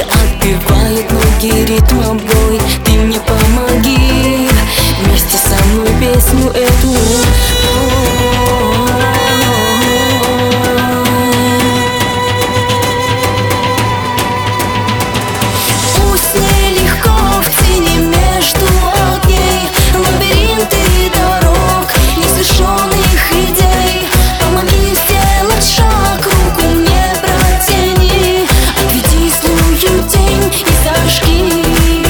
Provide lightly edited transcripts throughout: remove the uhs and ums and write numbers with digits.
отбивает ноги ритмом бой. Ты мне помоги вместе со мной песню эту. Пусть нелегко в тени между огней, лабиринты дорог, несовершенных идей. Помоги сделать шаг, руку мне протяни, отведи злую тень и зажги.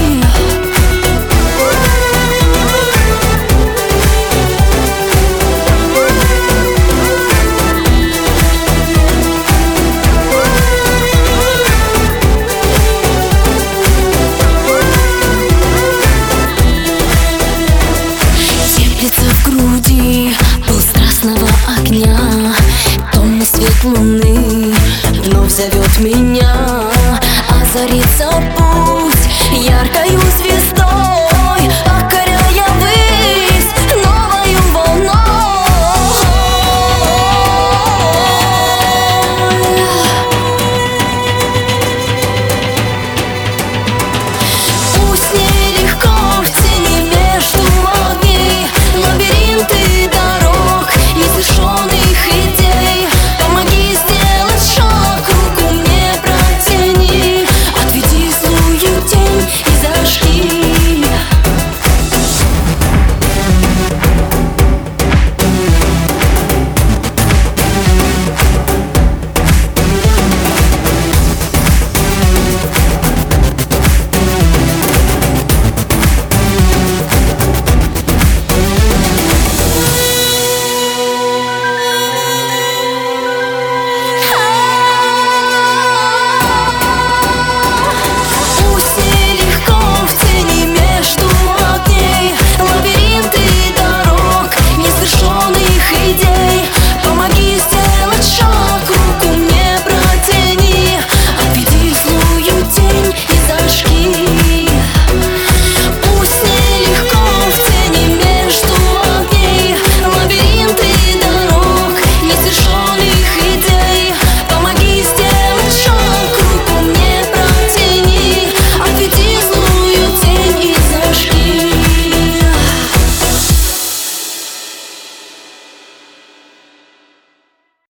В груди пыл страстного огня, томный свет луны вновь зовет меня, озарится